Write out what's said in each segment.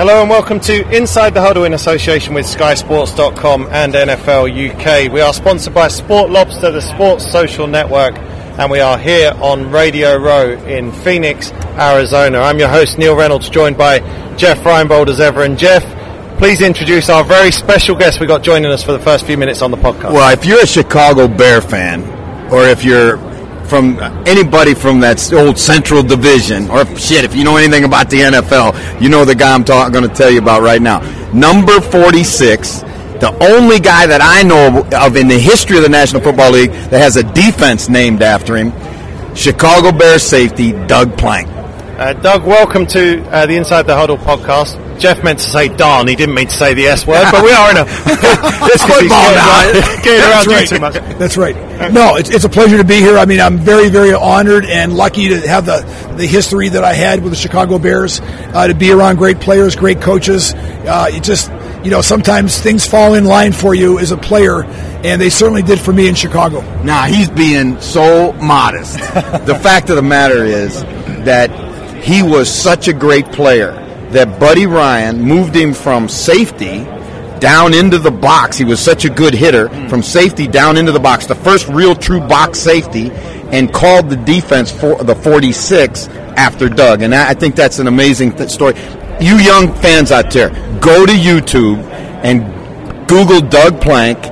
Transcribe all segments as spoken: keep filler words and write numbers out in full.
Hello and welcome to Inside the Huddle in association with Sky Sports dot com and N F L U K. We are sponsored by Sport Lobster, the sports social network, and we are here on Radio Row in Phoenix, Arizona. I'm your host, Neil Reynolds, joined by Jeff Reinbold as ever. And Jeff, please introduce our very special guest we got joining us for the first few minutes on the podcast. Well, if you're a Chicago Bear fan, or if you're from anybody from that old Central Division, or shit, if you know anything about the N F L, you know the guy I'm talking, going to tell you about right now. Number forty-six, the only guy that I know of in the history of the National Football League that has a defense named after him, Chicago Bears safety, Doug Plank. Uh, Doug, welcome to uh, the Inside the Huddle podcast. Jeff meant to say darn, he didn't mean to say the S word, but we are in a... It's football now. Getting around right. too much. That's right. No, it's, it's a pleasure to be here. I mean, I'm very, very honored and lucky to have the, the history that I had with the Chicago Bears, uh, to be around great players, great coaches. Uh, it just, you know, sometimes things fall in line for you as a player, and they certainly did for me in Chicago. Nah, he's being so modest. The fact of the matter is that he was such a great player that Buddy Ryan moved him from safety down into the box. He was such a good hitter, from safety down into the box, the first real true box safety, and called the defense for the forty-six after Doug. And I think that's an amazing th- story. You young fans out there, go to YouTube and Google Doug Plank.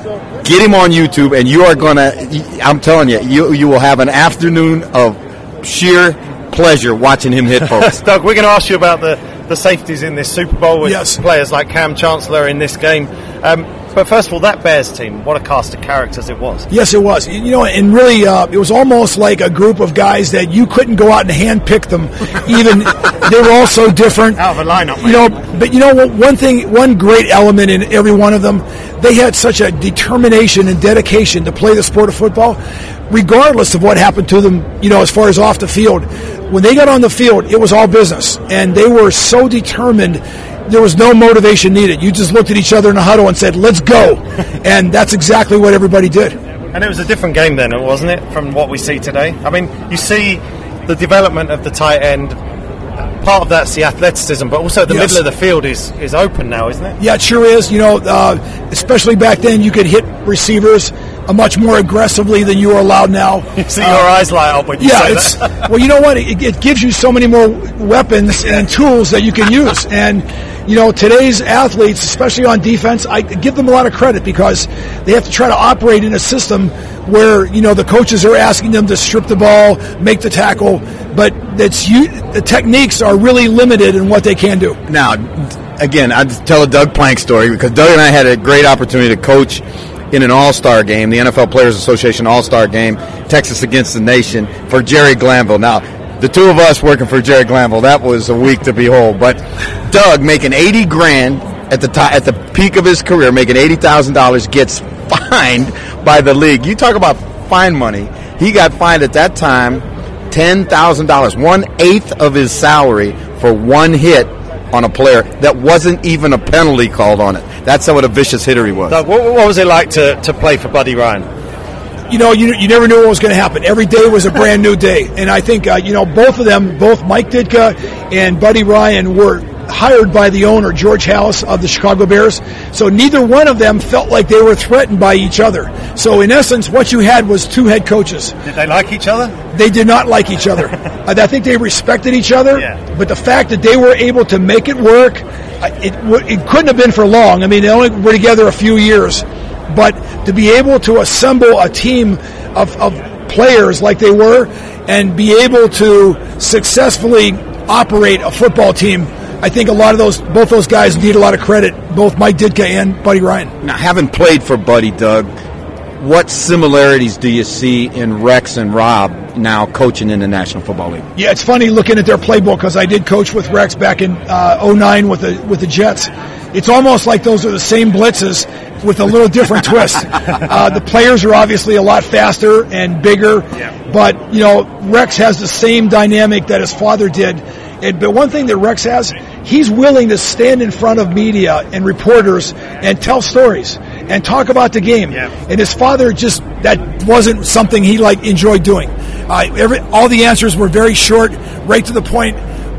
Get him on YouTube, and you are going to, I'm telling you, you, you will have an afternoon of sheer pleasure watching him hit folks. Doug, we're going to ask you about the, the safeties in this Super Bowl with yes. players like Cam Chancellor in this game. Um, but first of all, that Bears team, what a cast of characters it was. Yes, it was. You know, and really, uh, it was almost like a group of guys that you couldn't go out and handpick them. Even they were all so different. Out of a lineup, you know. But you know, one thing, one great element in every one of them, they had such a determination and dedication to play the sport of football, regardless of what happened to them. You know, as far as off the field, when they got on the field, it was all business, and they were so determined. There was no motivation needed. You just looked at each other in a huddle and said, let's go. And that's exactly what everybody did. And it was a different game then, wasn't it, from what we see today? I mean, you see the development of the tight end. Part of that's the athleticism, but also the yes. middle of the field is, is open now, isn't it? Yeah, it sure is. You know, uh, especially back then, you could hit receivers uh, much more aggressively than you are allowed now. You see uh, your eyes light up when you yeah, say it's, that. Well, you know what? It, it gives you so many more weapons and tools that you can use. And, you know, today's athletes, especially on defense, I give them a lot of credit because they have to try to operate in a system where, you know, the coaches are asking them to strip the ball, make the tackle, but that's you, the techniques are really limited in what they can do. Now, again, I'll tell a Doug Plank story because Doug and I had a great opportunity to coach in an all-star game, the N F L Players Association all-star game, Texas against the Nation, for Jerry Glanville. Now, the two of us working for Jerry Glanville, that was a week to behold. But Doug making eighty grand at the t- at the peak of his career, making eighty thousand dollars, gets fined by the league. You talk about fine money. He got fined at that time ten thousand dollars, one-eighth of his salary for one hit on a player that wasn't even a penalty called on it. That's how what a vicious hitter he was. Doug, what, what was it like to, to play for Buddy Ryan? You know, you you never knew what was going to happen. Every day was a brand new day. And I think, uh, you know, both of them, both Mike Ditka and Buddy Ryan were hired by the owner, George Halas, of the Chicago Bears. So neither one of them felt like they were threatened by each other. So in essence, what you had was two head coaches. Did they like each other? They did not like each other. I think they respected each other. Yeah. But the fact that they were able to make it work, it, it couldn't have been for long. I mean, they only were together a few years. But to be able to assemble a team of, of players like they were and be able to successfully operate a football team, I think a lot of those, both those guys need a lot of credit, both Mike Ditka and Buddy Ryan. Now, having played for Buddy, Doug, what similarities do you see in Rex and Rob now coaching in the National Football League? Yeah, it's funny looking at their playbook because I did coach with Rex back in uh, oh nine with the with the Jets. It's almost like those are the same blitzes with a little different twist. Uh, the players are obviously a lot faster and bigger, yeah. but, you know, Rex has the same dynamic that his father did. And, but one thing that Rex has, he's willing to stand in front of media and reporters and tell stories and talk about the game. Yeah. And his father just, that wasn't something he like enjoyed doing. Uh, every, all the answers were very short, right to the point.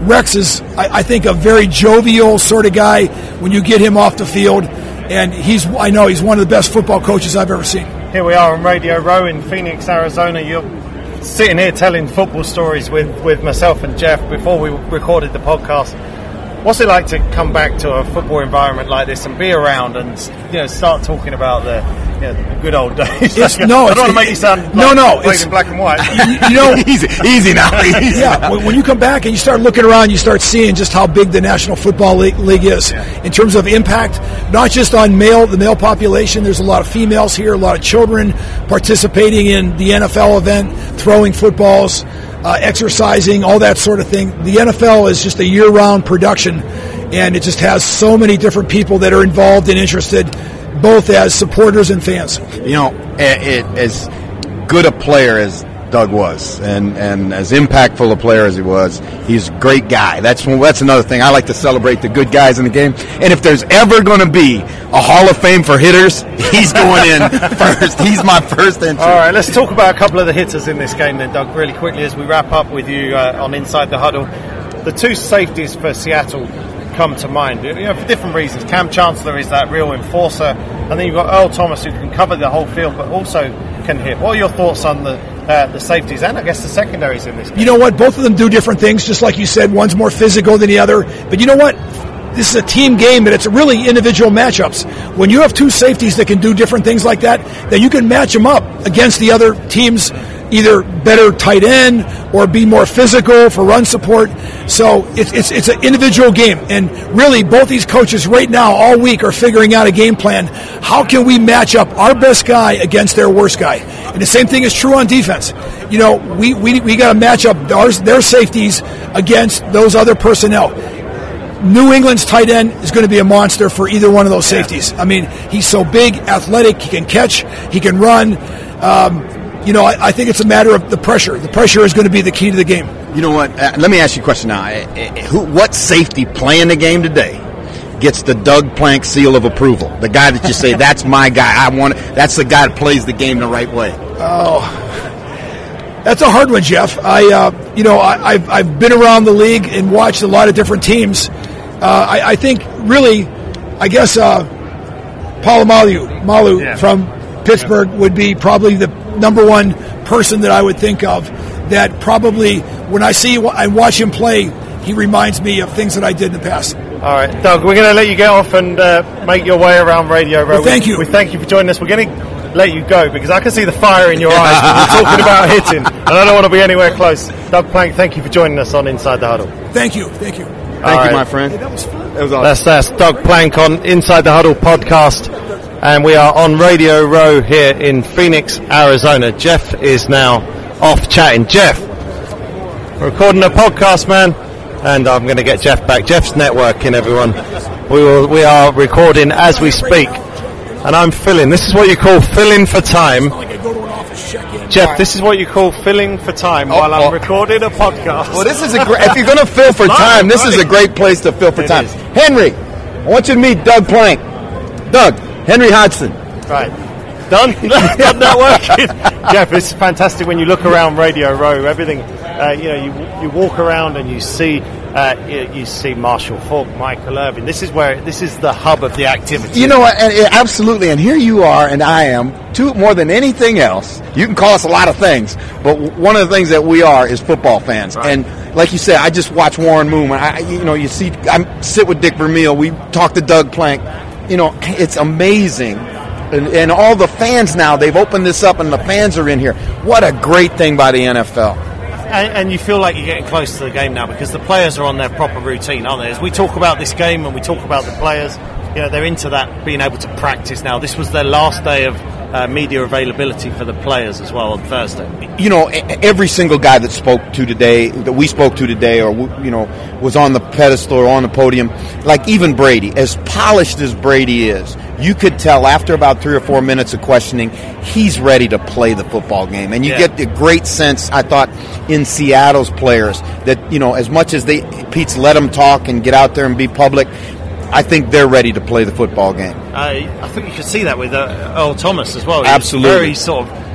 Rex is, I, I think, a very jovial sort of guy when you get him off the field, and he's I know he's one of the best football coaches I've ever seen. Here we are on Radio Row in Phoenix, Arizona. You're sitting here telling football stories with, with myself and Jeff before we recorded the podcast. What's it like to come back to a football environment like this and be around and, you know, start talking about the, you know, the good old days? It's, no, I don't want to make you sound like no, no, played in black and white. You, you know, easy, easy now. Easy yeah, now. when, when you come back and you start looking around, you start seeing just how big the National Football League, League is yeah. in terms of impact, not just on male the male population. There's a lot of females here, a lot of children participating in the N F L event, throwing footballs, uh, exercising, all that sort of thing. The N F L is just a year-round production. And it just has so many different people that are involved and interested, both as supporters and fans. You know, it, it, as good a player as Doug was, and, and as impactful a player as he was, he's a great guy. That's that's another thing. I like to celebrate the good guys in the game. And if there's ever going to be a Hall of Fame for hitters, he's going in first. He's my first entry. All right, let's talk about a couple of the hitters in this game then, Doug, really quickly as we wrap up with you uh, on Inside the Huddle. The two safeties for Seattle come to mind, you know, for different reasons. Cam Chancellor is that real enforcer, and then you've got Earl Thomas, who can cover the whole field but also can hit. What are your thoughts on the uh, the safeties and I guess the secondaries in this game? You know what? Both of them do different things, just like you said. One's more physical than the other. But you know what? This is a team game, but it's really individual matchups. When you have two safeties that can do different things like that, then you can match them up against the other team's either better tight end or be more physical for run support. So it's it's it's an individual game, and really both these coaches right now all week are figuring out a game plan. How can we match up our best guy against their worst guy? And the same thing is true on defense. You know, we we we got to match up our, their safeties against those other personnel. New England's tight end is going to be a monster for either one of those safeties. I mean, he's so big, athletic, he can catch, he can run. Um, You know, I, I think it's a matter of the pressure. The pressure is going to be the key to the game. You know what? Uh, let me ask you a question now. Uh, uh, who, what safety playing the game today gets the Doug Plank seal of approval? The guy that you say, that's my guy. I want. That's the guy that plays the game the right way. Oh, that's a hard one, Jeff. I, uh, you know, I, I've I've been around the league and watched a lot of different teams. Uh, I, I think really, I guess uh, Polamalu Malu yeah. from Pittsburgh would be probably the number one person that I would think of that probably when I see I watch him play, he reminds me of things that I did in the past. All right, Doug, we're going to let you get off and uh, make your way around Radio Row. Well, thank we, you. We thank you for joining us. We're going to let you go because I can see the fire in your eyes when you're talking about hitting, and I don't want to be anywhere close. Doug Plank, thank you for joining us on Inside the Huddle. Thank you, thank you. Thank All you, right. my friend. Hey, that was fun. It was awesome. That's, that's Doug Plank on Inside the Huddle podcast. And we are on Radio Row here in Phoenix, Arizona. Jeff is now off chatting. Jeff, we're recording a podcast, man, and I'm going to get Jeff back. Jeff's networking, everyone. We will, we are recording as we speak, and I'm filling. This is what you call filling for time. Jeff, this is what you call filling for time Oh, while I'm oh. recording a podcast. Well, this is a great. If you're going to fill for time, this is a great place to fill for It time. is. Henry, I want you to meet Doug Plank. Doug, Henry Hodgson. Right. Done? Done that working? Jeff, it's fantastic when you look around Radio Row. Everything, uh, you know, you you walk around and you see uh, you, you see Marshall Faulk, Michael Irvin. This is where this is the hub of the activity. You know what? And, and absolutely. And here you are, and I am. Too, more than anything else, you can call us a lot of things, but one of the things that we are is football fans. Right. And like you said, I just watch Warren Moon. I, you know, you see, I sit with Dick Vermeil. We talk to Doug Plank. You know, it's amazing. And, and all the fans now, they've opened this up, and the fans are in here. What a great thing by the N F L. And, and you feel like you're getting close to the game now because the players are on their proper routine, aren't they? As we talk about this game and we talk about the players, you know, they're into that, being able to practice now. This was their last day of uh, media availability for the players as well on Thursday. You know, every single guy that spoke to today, that we spoke to today, or, you know, was on the pedestal or on the podium, like even Brady, as polished as Brady is, you could tell after about three or four minutes of questioning, he's ready to play the football game. And you Yeah. get the great sense, I thought, in Seattle's players that, you know, as much as they Pete's let them talk and get out there and be public, I think they're ready to play the football game. Uh, I think you could see that with uh, Earl Thomas as well. He's Absolutely. very sort of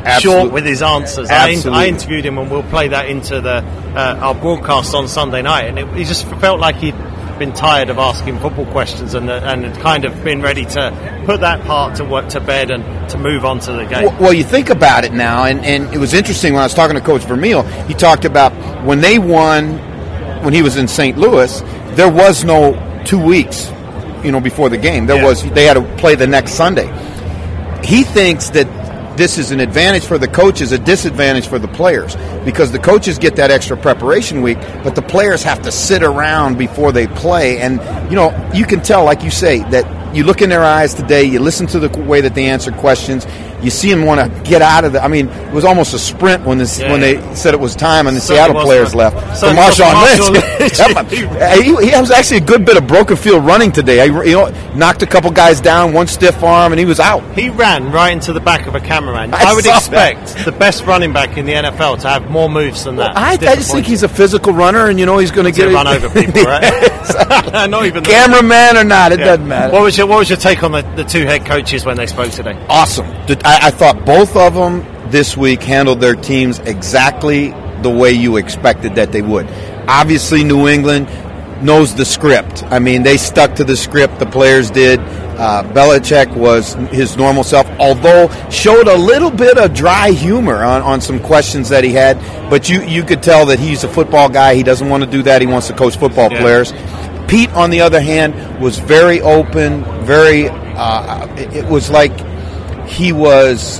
Absolutely. short with his answers. I, in, Absolutely. I interviewed him, and we'll play that into the uh, our broadcast on Sunday night. And it, he just felt like he'd been tired of asking football questions, and uh, and had kind of been ready to put that part to work to bed and to move on to the game. Well, well, you think about it now, and, and it was interesting when I was talking to Coach Vermeil. He talked about when they won, when he was in Saint Louis, there was no two weeks, you know, before the game. There yeah. was they had to play the next Sunday. He thinks that this is an advantage for the coaches, a disadvantage for the players, because the coaches get that extra preparation week, but the players have to sit around before they play. And, you know, you can tell, like you say, that you look in their eyes today, you listen to the way that they answer questions, you see them want to get out of the. I mean, it was almost a sprint when this yeah, when yeah. they said it was time and the Certainly Seattle players for, left. So For Marshawn Lynch. Lynch. he, he has actually a good bit of broken field running today. He, you know, knocked a couple guys down, one stiff arm, and he was out. He ran right into the back of a cameraman. I I, would saw expect that. the best running back in the N F L to have more moves than that. I, I It's just think he's a physical runner, and you know he's going to to get run over people, right? Not even cameraman or not, it Yeah. doesn't matter. What was your What was your take on the, the two head coaches when they spoke today? Awesome. I, I thought both of them this week handled their teams exactly the way you expected that they would. Obviously, New England knows the script. I mean, they stuck to the script. The players did. Uh, Belichick was his normal self, although showed a little bit of dry humor on, on some questions that he had. But you, you could tell that he's a football guy. He doesn't want to do that. He wants to coach football Yeah. players. Pete, on the other hand, was very open, very, uh, it, it was like he was,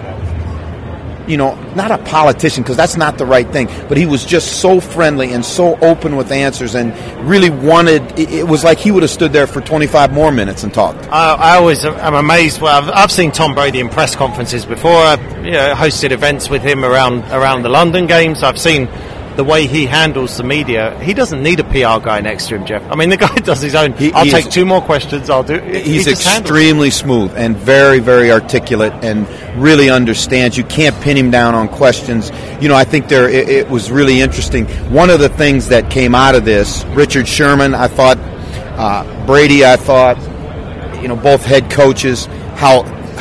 you know, not a politician, because that's not the right thing, but he was just so friendly and so open with answers and really wanted, it, it was like he would have stood there for twenty-five more minutes and talked. I, I always am amazed. Well, I've, I've seen Tom Brady in press conferences before. I've you know, hosted events with him around around the London games. I've seen the way he handles the media. He doesn't need a P R guy next to him, Jeff. I mean, the guy does his own. He- I'll he take is- two more questions. I'll do. he He's just handles it. extremely smooth and very, very articulate and really understands. You can't pin him down on questions. You know, I think there it, it was really interesting. One of the things that came out of this, Richard Sherman, I thought, uh, Brady, I thought, you know, both head coaches, how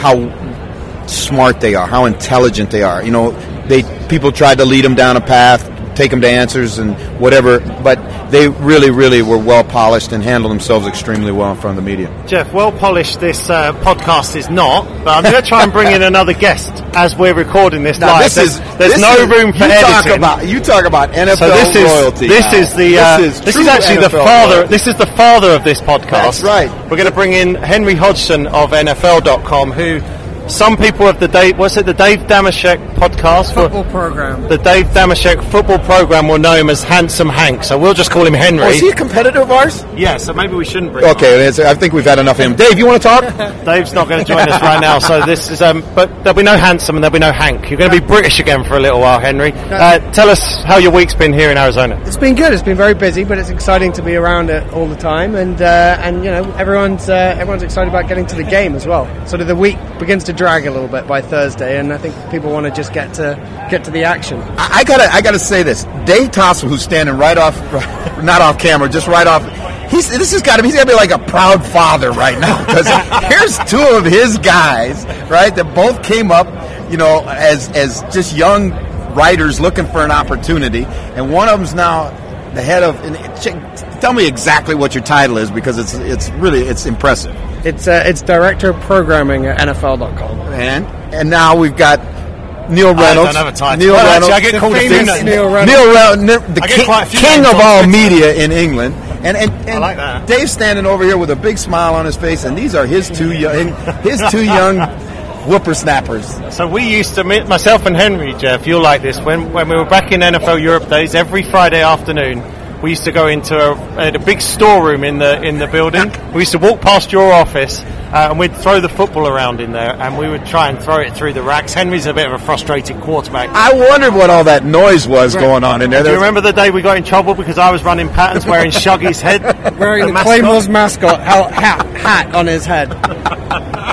how smart they are, how intelligent they are. You know, they people tried to lead them down a path, take them to answers and whatever, but they really, really were well polished and handled themselves extremely well in front of the media. Jeff, well polished this uh, podcast is not, but I'm going to try and bring in another guest as we're recording this Now, live. this there's is there's this no is- room for you editing. Talk about, you talk about N F L so this is royalty. this now. is the uh, this is, this true is actually N F L the father. royalty. This is the father of this podcast. That's right. We're going to bring in Henry Hodgson of N F L dot com, who some people of the Dave, what's it, the Dave Damashek podcast? Football program. The Dave Damashek football program will know him as Handsome Hank, so we'll just call him Henry. Oh, is he a competitor of ours? Yeah, so maybe we shouldn't bring him on. Okay, I think we've had enough of him. Dave, you want to talk? Dave's not going to join us right now, so this is. Um, but there'll be no Handsome and there'll be no Hank. You're going to be British again for a little while, Henry. Uh, tell us how your week's been here in Arizona. It's been good. It's been very busy, but it's exciting to be around it all the time. And uh, and you know everyone's uh, everyone's excited about getting to the game as well. Sort of the week begins to drag a little bit by Thursday, and I think people want to just get to get to the action. I, I gotta, I gotta say this. Dave Tossell, who's standing right off, not off camera, just right off. He's this has got to, he's got to be like a proud father right now, because here's two of his guys, right, that both came up, you know, as as just young writers looking for an opportunity, and one of them's now the head of. And check, tell me exactly what your title is, because it's it's really it's impressive. It's uh, it's director of programming at N F L dot com. And and now we've got Neil Reynolds. I don't have a title. Neil Well, Reynolds. actually, I get called a few famous names. Neil Reynolds. Neil Reynolds, the I get king, quite a few king names of on all Twitter. media in England. And and, and I like that. Dave's standing over here with a big smile on his face, and these are his two young his two young whippersnappers. So we used to, me- myself and Henry, Jeff, you'll like this, when when we were back in N F L Europe days, every Friday afternoon, we used to go into a, a big storeroom in the in the building. We used to walk past your office, uh, and we'd throw the football around in there, and we would try and throw it through the racks. Henry's a bit of a frustrated quarterback. I wondered what all that noise was going on in there. Do you There's- remember the day we got in trouble because I was running patterns wearing Shuggy's head? Wearing the, mascot? Claymore's mascot hat, hat on his head.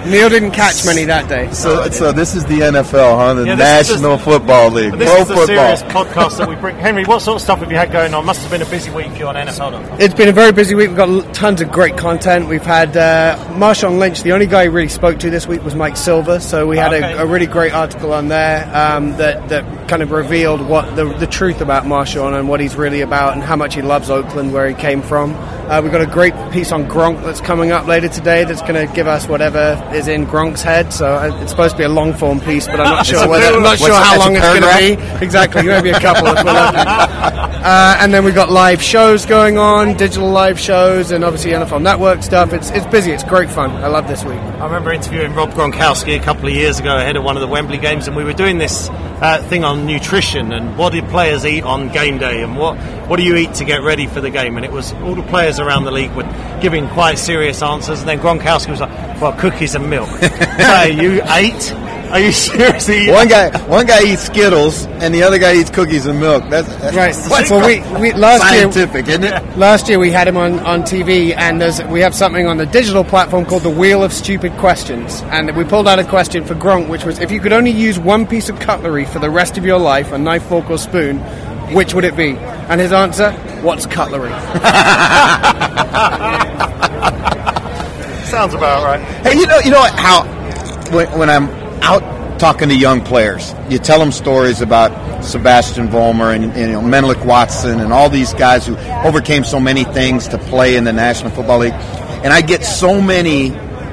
Neil didn't catch many that day. So, so this is the N F L, huh? The Yeah, National the, Football League. This Pro is the football. serious podcast that we bring. Henry, what sort of stuff have you had going on? Must have been a busy week for you on N F L dot com. It's been a very busy week. We've got tons of great content. We've had uh, Marshawn Lynch. The only guy who really spoke to this week was Mike Silver. So we had okay. a, a really great article on there um, that, that kind of revealed what the, the truth about Marshawn and what he's really about and how much he loves Oakland, where he came from. Uh, we've got a great piece on Gronk that's coming up later today that's going to give us whatever is in Gronk's head. So uh, it's supposed to be a long form piece, but I'm not sure whether, I'm not sure how long it's going to be. Exactly, maybe a couple if we're lucky. Uh, and then we've got live shows going on, digital live shows, and obviously N F L Network stuff. It's it's busy. It's great fun. I love this week. I remember interviewing Rob Gronkowski a couple of years ago ahead of one of the Wembley games, and we were doing this uh, thing on nutrition and what do players eat on game day and what, what do you eat to get ready for the game. And it was all the players around the league were giving quite serious answers, and then Gronkowski was like, well, cookies and milk. So you ate? Are you seriously? One guy, one guy eats Skittles, and the other guy eats cookies and milk. That's, that's right. What's well, we, we last scientific, year, isn't it? Last year we had him on, on T V, and there's, we have something on the digital platform called the Wheel of Stupid Questions, and we pulled out a question for Gronk, which was, if you could only use one piece of cutlery for the rest of your life, a knife, fork, or spoon, which would it be? And his answer: what's cutlery? Sounds about right. Hey, you know, you know how when, when I'm out talking to young players, you tell them stories about Sebastian Vollmer and, and you know, Menelik Watson and all these guys who overcame so many things to play in the National Football League, and I get so many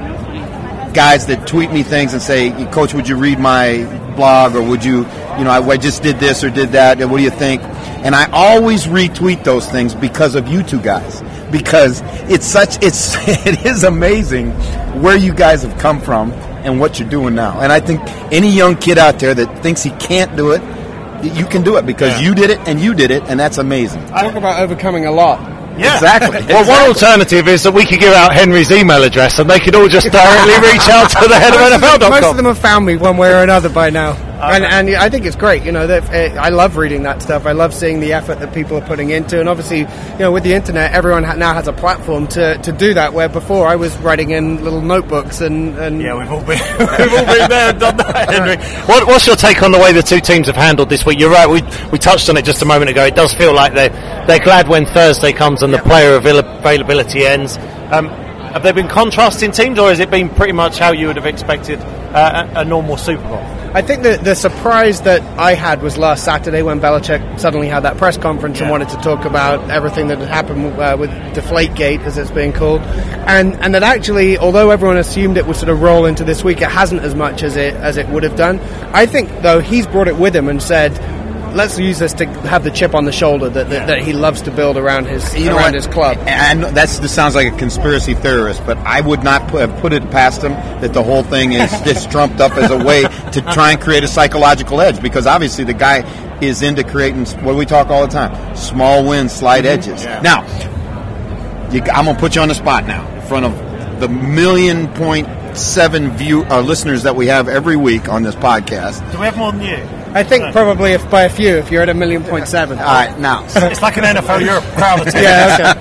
guys that tweet me things and say, "Coach, would you read my blog, or would you, you know, I, I just did this or did that, and what do you think?" And I always retweet those things because of you two guys, because it's such, it's it is amazing where you guys have come from and what you're doing now. And I think any young kid out there that thinks he can't do it, you can do it because yeah. you did it and you did it, and that's amazing. Talk about overcoming a lot. Yeah. Exactly. Well, exactly. one alternative is that we could give out Henry's email address and they could all just directly reach out to the head of N F L dot com. Most of them have found me one way or another by now. Okay. And, and I think it's great. You know, that I love reading that stuff. I love seeing the effort that people are putting into. And obviously, you know, with the internet, everyone ha- now has a platform to, to do that. Where before I was writing in little notebooks and, and yeah, we've all been we've all been there and done that, Henry. What, what's your take on the way the two teams have handled this week? You're right. We we touched on it just a moment ago. It does feel like they they're glad when Thursday comes and the player avail- availability ends. Um, have there been contrasting teams, or has it been pretty much how you would have expected uh, a, a normal Super Bowl? I think that the surprise that I had was last Saturday when Belichick suddenly had that press conference yeah. and wanted to talk about everything that had happened uh, with Deflategate, as it's being called, and and that actually, although everyone assumed it would sort of roll into this week, it hasn't as much as it as it would have done. I think, though, he's brought it with him and said, let's use this to have the chip on the shoulder that that, that he loves to build around his you know around what? his club. And that's this sounds like a conspiracy theorist, but I would not put, put it past him that the whole thing is just trumped up as a way to try and create a psychological edge, because obviously the guy is into creating what we talk all the time: small wins, slight mm-hmm. edges. Yeah. Now, you, I'm gonna put you on the spot now in front of the million point seven view uh, listeners that we have every week on this podcast. Do we have more than you? I think probably if by a few, if you're at a million point seven. All right, now. It's like an N F L Europe crowd of yeah,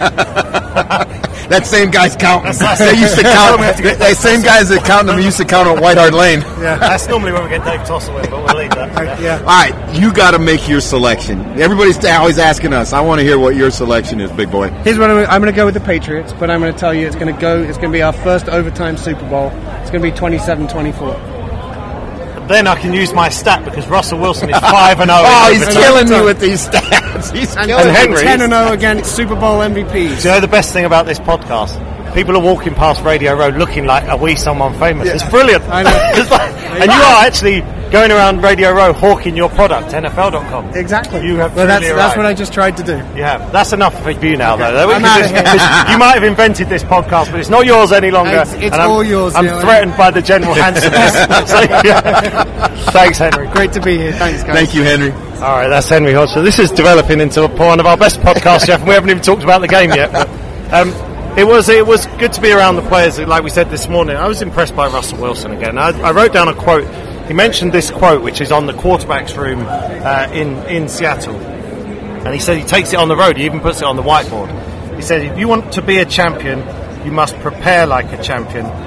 okay. That same guy's counting. They used to count. That same guys that count them used to count on White Hart Lane. Yeah, that's normally when we get Dave Tosser with, but we'll leave that. Yeah. yeah. All right, you got to make your selection. Everybody's always asking us. I want to hear what your selection is, big boy. Here's what I'm, I'm going to go with the Patriots, but I'm going to tell you it's going to go. It's going to be our first overtime Super Bowl. It's going to be twenty-seven twenty-four. Then I can use my stat because Russell Wilson is five and zero. Oh, he's killing me with these stats. He's and killing Henry ten and zero against Super Bowl M V Ps. Do you know the best thing about this podcast? People are walking past Radio Row looking like, are we someone famous? Yeah. It's brilliant. I know. It's like, and you are actually going around Radio Row hawking your product, N F L dot com. Exactly. You have well, that's, really that's what I just tried to do. Yeah, that's enough for you now, okay. though. I'm out of here. You might have invented this podcast, but it's not yours any longer. It's, it's all yours. I'm you know, threatened by the general handsomeness. So, yeah. Thanks, Henry. Great to be here. Thanks, guys. Thank you, Henry. All right, that's Henry Hodge. So this is developing into one of our best podcasts, Jeff, and we haven't even talked about the game yet. But, um, It was it was good to be around the players, like we said this morning. I was impressed by Russell Wilson again. I, I wrote down a quote. He mentioned this quote, which is on the quarterback's room uh, in, in Seattle. And he said he takes it on the road. He even puts it on the whiteboard. He said, if you want to be a champion, you must prepare like a champion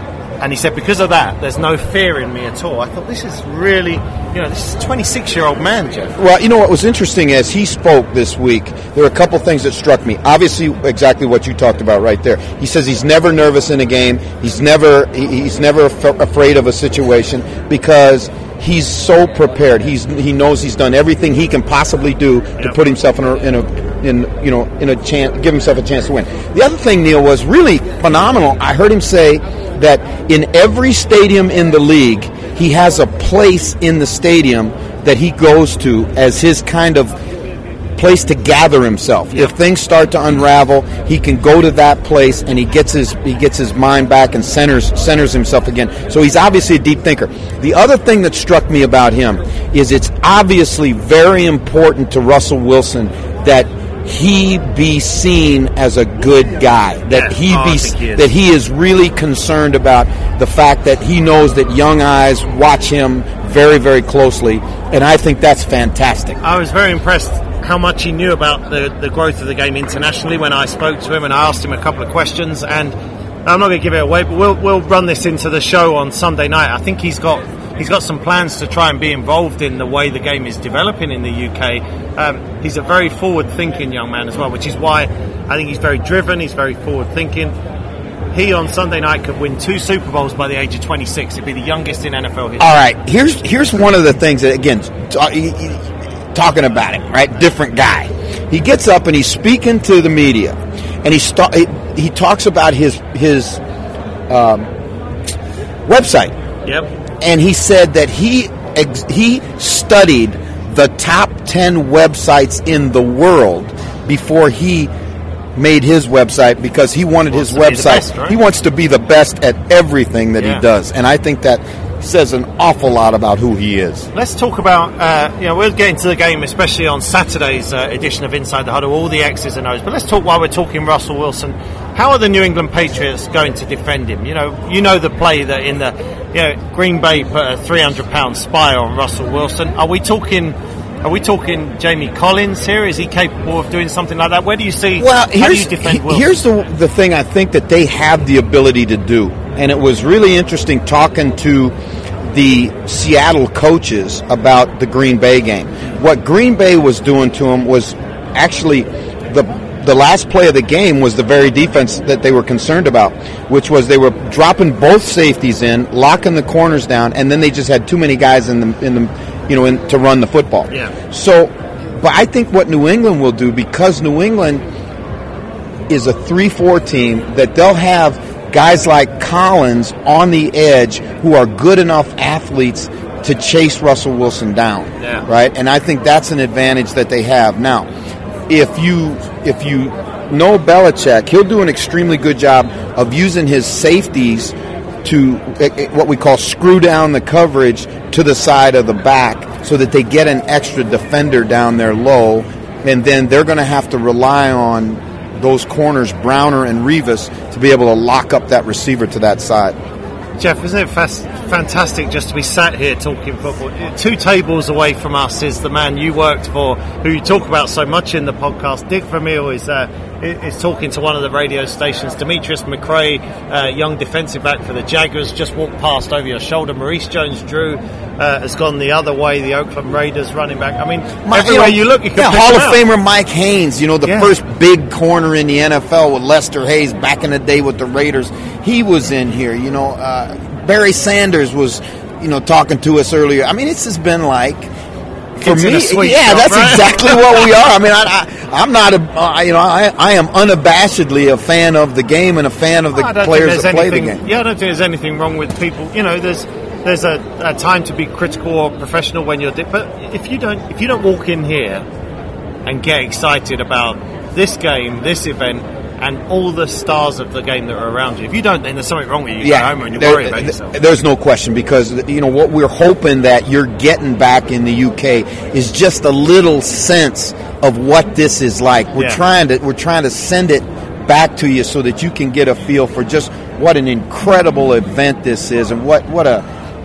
And he said, because of that, there's no fear in me at all. I thought, this is really, you know, this is a twenty-six-year-old man, Jeff. Well, you know what was interesting as he spoke this week, there were a couple things that struck me. Obviously, exactly what you talked about right there. He says he's never nervous in a game. He's never he's never af- afraid of a situation because he's so prepared. He's he knows he's done everything he can possibly do to yep. put himself in a, in a in you know in a chance, give himself a chance to win. The other thing, Neil, was really phenomenal. I heard him say that in every stadium in the league, he has a place in the stadium that he goes to as his kind of place to gather himself. Yep. If things start to unravel, he can go to that place and he gets his he gets his mind back and centers centers himself again. So he's obviously a deep thinker. The other thing that struck me about him is it's obviously very important to Russell Wilson that he be seen as a good guy, that yeah. he oh, be he that he is really concerned about the fact that he knows that young eyes watch him very, very closely, and I think that's fantastic. I was very impressed how much he knew about the, the growth of the game internationally when I spoke to him and I asked him a couple of questions, and I'm not going to give it away, but we'll we'll run this into the show on Sunday night. I think he's got he's got some plans to try and be involved in the way the game is developing in the U K. Um, he's a very forward-thinking young man as well, which is why I think he's very driven, he's very forward-thinking. He, on Sunday night, could win two Super Bowls by the age of twenty-six. He'd be the youngest in N F L history. All right, here's here's one of the things that, again, t- talking about him, right? Different guy. He gets up and he's speaking to the media, and he st- he, he talks about his his um, website. Yep. And he said that he ex- he studied the top ten websites in the world before he made his website because he wanted his website. Best, right? He wants to be the best at everything that yeah. he does, and I think that says an awful lot about who he is. Let's talk about, uh, you know, we'll get into the game, especially on Saturday's uh, edition of Inside the Huddle, all the X's and O's. But let's talk while we're talking Russell Wilson. How are the New England Patriots going to defend him? You know, you know the play that in the, you know, Green Bay put a three hundred pound spy on Russell Wilson. Are we talking? Are we talking Jamie Collins here? Is he capable of doing something like that? Where do you see? Well, how do you here's, defend Wilson? here's the the thing I think that they have the ability to do, and it was really interesting talking to the Seattle coaches about the Green Bay game. What Green Bay was doing to him was actually the the last play of the game was the very defense that they were concerned about, which was they were dropping both safeties in, locking the corners down, and then they just had too many guys in the in the you know in, to run the football. Yeah. So, but I think what New England will do, because New England is a three four team, that they'll have guys like Collins on the edge who are good enough athletes to chase Russell Wilson down, yeah. right? And I think that's an advantage that they have. Now, if you if you know Belichick, he'll do an extremely good job of using his safeties to what we call screw down the coverage to the side of the back so that they get an extra defender down there low, and then they're going to have to rely on those corners, Browner and Revis, to be able to lock up that receiver to that side. Jeff, isn't it fast, fantastic just to be sat here talking football? Two tables away from us is the man you worked for, who you talk about so much in the podcast. Dick Vermeil is uh, is talking to one of the radio stations. Demetrius McRae, uh, young defensive back for the Jaguars, just walked past over your shoulder. Maurice Jones-Drew uh, has gone the other way, the Oakland Raiders running back. I mean, My, everywhere you, know, you look, you can yeah, pick Hall of out. Famer Mike Haynes, you know, the yeah. first big corner in the N F L with Lester Hayes back in the day with the Raiders. He was in here, you know. Uh, Barry Sanders was, you know, talking to us earlier. I mean, it's just been like, for Kids me, in a sweet yeah, shop, that's right? exactly what we are. I mean, I, I, I'm not a, uh, you know, I, I am unabashedly a fan of the game and a fan of the I don't players think that there's play anything, the game. Yeah, I don't think there's anything wrong with people. You know, there's there's a, a time to be critical or professional when you're. Di- but if you don't if you don't walk in here and get excited about this game, this event, and all the stars of the game that are around you, if you don't, then there's something wrong with you. You Yeah, go home and you there- worry about th- yourself. There's no question, because you know what we're hoping that you're getting back in the U K is just a little sense of what this is like. We're Yeah. trying to we're trying to send it back to you so that you can get a feel for just what an incredible event this is, and what what a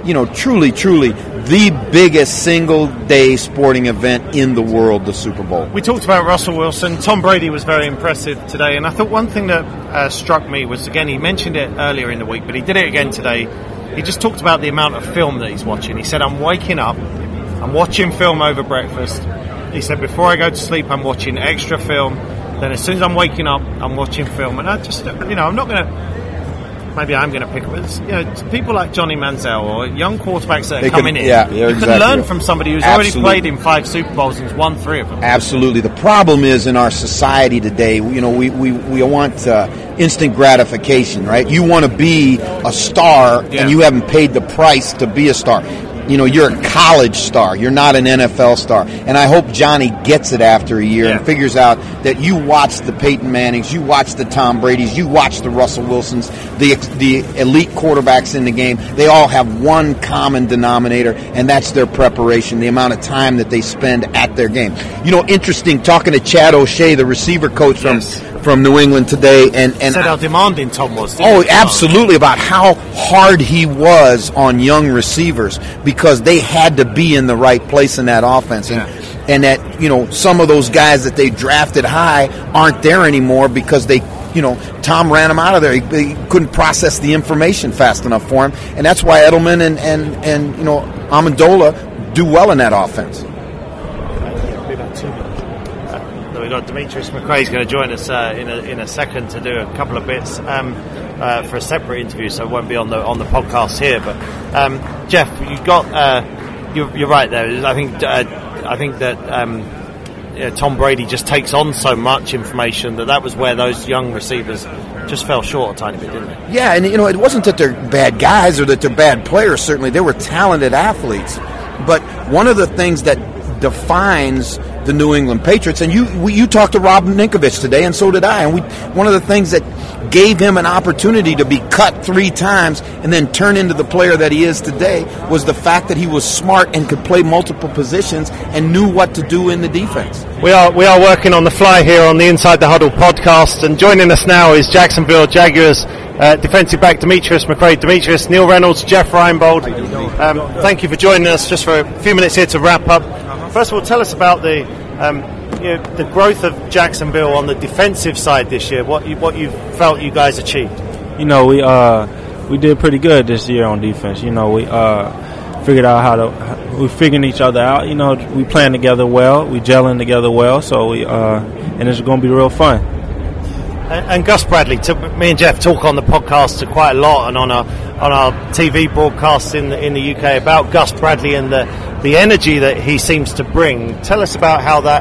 you know, truly, truly the biggest single-day sporting event in the world, the Super Bowl. We talked about Russell Wilson. Tom Brady was very impressive today, and I thought one thing that uh, struck me was, again, he mentioned it earlier in the week, but he did it again today. He just talked about the amount of film that he's watching. He said, I'm waking up, I'm watching film over breakfast. He said, before I go to sleep, I'm watching extra film. Then as soon as I'm waking up, I'm watching film. And I just, you know, I'm not going to... Maybe I'm going to pick up. It's, you know, it's people like Johnny Manziel or young quarterbacks that are they coming can, in. Yeah, you exactly can learn right. from somebody who's Absolutely. already played in five Super Bowls and has won three of them. Absolutely. The problem is in our society today, you know, we, we, we want uh, instant gratification, right? You want to be a star, yeah. and you haven't paid the price to be a star. You know, you're a college star. You're not an N F L star. And I hope Johnny gets it after a year yeah. and figures out that you watch the Peyton Mannings, you watch the Tom Bradys, you watch the Russell Wilsons, the the elite quarterbacks in the game. They all have one common denominator, and that's their preparation, the amount of time that they spend at their game. You know, interesting, talking to Chad O'Shea, the receiver coach from, yes. from New England today. and, and said how demanding Tom was. Oh, he? absolutely, about how hard he was on young receivers because they had to be in the right place in that offense. And, yeah. and that, you know, some of those guys that they drafted high aren't there anymore because they, you know, Tom ran them out of there. He, he couldn't process the information fast enough for him. And that's why Edelman and, and, and you know, Amendola do well in that offense. We've got Demetrius McRae's going to join us uh, in a in a second to do a couple of bits um, uh, for a separate interview, so it won't be on the on the podcast here. But um, Jeff, you got uh, you're, you're right there. I think uh, I think that um, you know, Tom Brady just takes on so much information that that was where those young receivers just fell short a tiny bit, didn't they? Yeah, and you know, it wasn't that they're bad guys or that they're bad players. Certainly, they were talented athletes. But one of the things that defines the New England Patriots, and you we, you talked to Rob Ninkovich today, and so did I, and we one of the things that gave him an opportunity to be cut three times and then turn into the player that he is today was the fact that he was smart and could play multiple positions and knew what to do in the defense. We are we are working on the fly here on the Inside the Huddle podcast, and joining us now is Jacksonville Jaguars uh, defensive back Demetrius McRae. Demetrius, Neil Reynolds, Jeff Reinbold, um, thank you for joining us just for a few minutes here to wrap up. First of all, tell us about the um, you know, the growth of Jacksonville on the defensive side this year. What you, what you felt you guys achieved? You know, we uh, we did pretty good this year on defense. You know, we uh, figured out how to we figuring each other out. You know, we playing together well, we gelling together well. So we uh, and it's going to be real fun. And, and Gus Bradley, to, me and Jeff talk on the podcast quite a lot, and on our on our T V broadcasts in the in the U K about Gus Bradley and the the energy that he seems to bring. Tell us about how that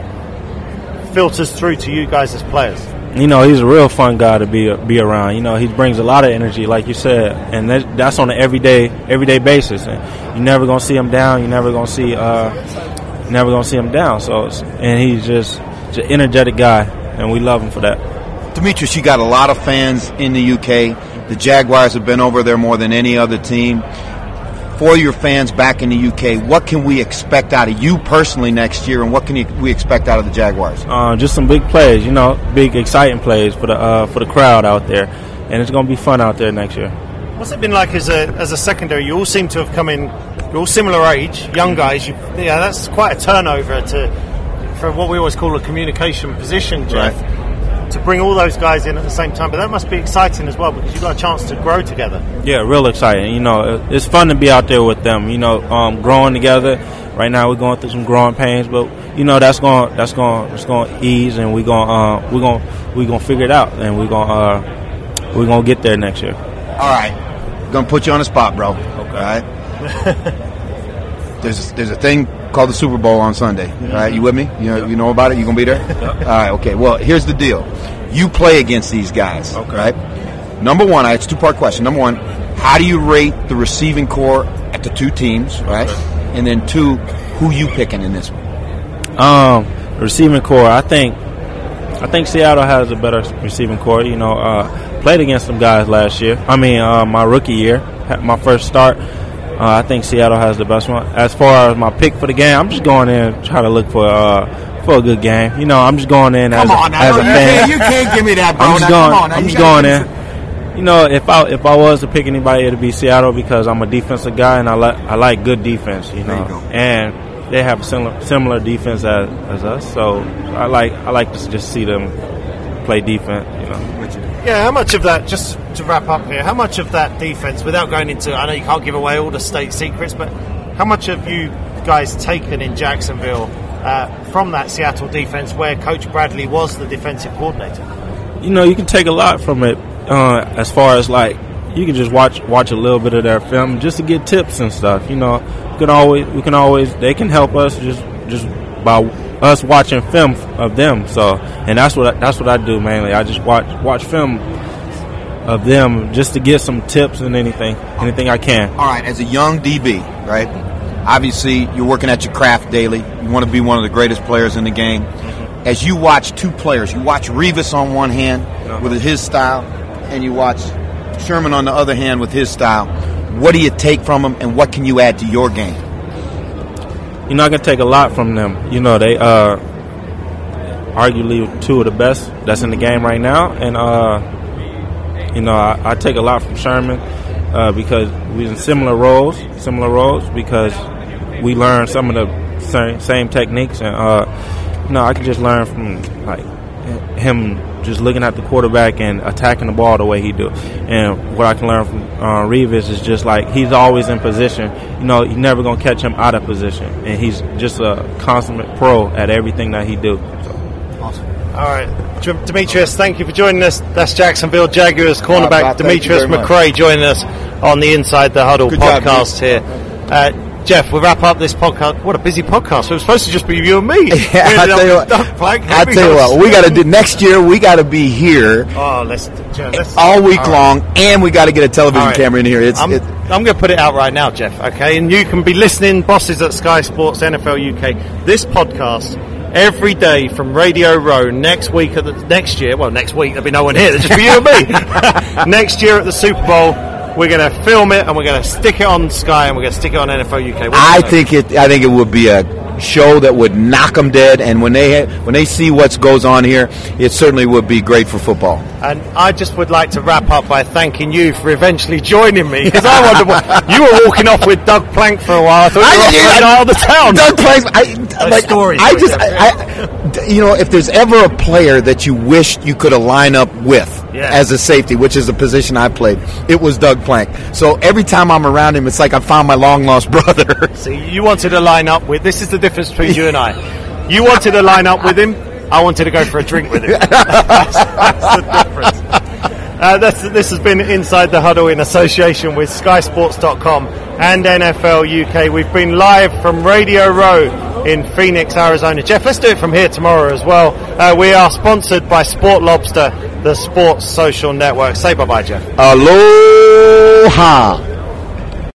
filters through to you guys as players. You know, he's a real fun guy to be be around. You know, he brings a lot of energy, like you said, and that, that's on an everyday everyday basis. And you're never gonna see him down. You're never gonna see uh, you're never gonna see him down. So, and he's just, just an energetic guy, and we love him for that. Demetrius, you got a lot of fans in the U K. The Jaguars have been over there more than any other team. For your fans back in the U K, what can we expect out of you personally next year, and what can you, we expect out of the Jaguars? Uh, just some big plays, you know, big exciting plays for the uh, for the crowd out there, and it's going to be fun out there next year. What's it been like as a as a secondary? You all seem to have come in, you're all similar age, young guys. You, yeah, that's quite a turnover to for what we always call a communication position, Jeff. Right. To bring all those guys in at the same time, but that must be exciting as well because you've got a chance to grow together. Yeah, real exciting. You know, it's fun to be out there with them. You know, um, growing together. Right now, we're going through some growing pains, but you know that's going that's going it's going to ease, and we're going uh, we're going we're going to figure it out, and we're going uh, we're going to get there next year. All right, going to put you on the spot, bro. Okay. All right. there's there's a thing called the Super Bowl on Sunday. All right, you with me? You know, you know about it? You gonna be there? All right, okay. Well, here's the deal. You play against these guys, okay. Right? Number one, it's a two-part question. Number one, how do you rate the receiving core at the two teams, right? Okay. And then two, who you picking in this one? Um, receiving core, I think, I think Seattle has a better receiving core. You know, uh, played against some guys last year. I mean, uh, my rookie year, my first start. Uh, I think Seattle has the best one. As far as my pick for the game, I'm just going in and try to look for uh, for a good game. You know, I'm just going in as, on, a, as a you fan. Can't, you can't give me that, bro. I'm just now, going. come on, now, I'm you just going in. You know, if I if I was to pick anybody, it'd be Seattle because I'm a defensive guy and I like I like good defense. You know, you and they have a similar similar defense as, as us. So I like I like to just see them play defense. You know. Yeah. How much of that? Just to wrap up here, how much of that defense, without going into, I know you can't give away all the state secrets, but how much have you guys taken in Jacksonville uh, from that Seattle defense, where Coach Bradley was the defensive coordinator? You know, you can take a lot from it. Uh, as far as like, you can just watch watch a little bit of their film just to get tips and stuff. You know, we can always we can always they can help us just just by us watching film of them. So, and that's what I, that's what I do mainly. I just watch watch film of them just to get some tips and anything anything I can. All right, as a young D B, right? Obviously, you're working at your craft daily. You want to be one of the greatest players in the game. Mm-hmm. As you watch two players, you watch Revis on one hand uh-huh. with his style, and you watch Sherman on the other hand with his style. What do you take from them, and what can you add to your game? You're not going to take a lot from them. You know, they uh, arguably two of the best that's in the game right now. And, uh, you know, I, I take a lot from Sherman uh, because we're in similar roles, similar roles because we learn some of the same, same techniques. And, uh, you know, I can just learn from, like, him just looking at the quarterback and attacking the ball the way he do. And what I can learn from uh, Revis is just like he's always in position. You know, you're never going to catch him out of position. And he's just a consummate pro at everything that he do. So. Awesome. All right. Demetrius, thank you for joining us. That's Jacksonville Jaguars cornerback Bob, Bob, Demetrius McCray joining us on the Inside the Huddle Good podcast job, here. Uh, Jeff, we'll wrap up this podcast. What a busy podcast. It was supposed to just be you and me. Yeah, I tell you what, I tell you what, we got to do next year. We got to be here. Oh, let's, let's all week all long, right. And we got to get a television right. camera in here. It's, I'm, it, I'm going to put it out right now, Jeff. Okay, and you can be listening, bosses at Sky Sports N F L U K. This podcast every day from Radio Row next week at the next year. Well, next week there'll be no one here. There'll just be you and me. Next year at the Super Bowl. We're going to film it and we're going to stick it on Sky and we're going to stick it on N F L U K. I think it. I think it would be a show that would knock them dead. And when they when they see what goes on here, it certainly would be great for football. And I just would like to wrap up by thanking you for eventually joining me because I wondered what you were walking off with Doug Plank for a while. I thought you were off out of the town. Doug Plank. I, like, story. I just. I, I, you know, if there's ever a player that you wished you could have lined up with. Yeah. As a safety, which is a position I played, it was Doug Plank. So every time I'm around him, it's like I found my long-lost brother. See, you wanted to line up with... This is the difference between you and I. You wanted to line up with him. I wanted to go for a drink with him. that's, that's the difference. Uh, that's, this has been Inside the Huddle in association with Sky Sports dot com and N F L U K. We've been live from Radio Row in Phoenix, Arizona. Jeff, let's do it from here tomorrow as well. Uh, we are sponsored by Sport Lobster, the sports social network. Say bye-bye, Jeff. Aloha.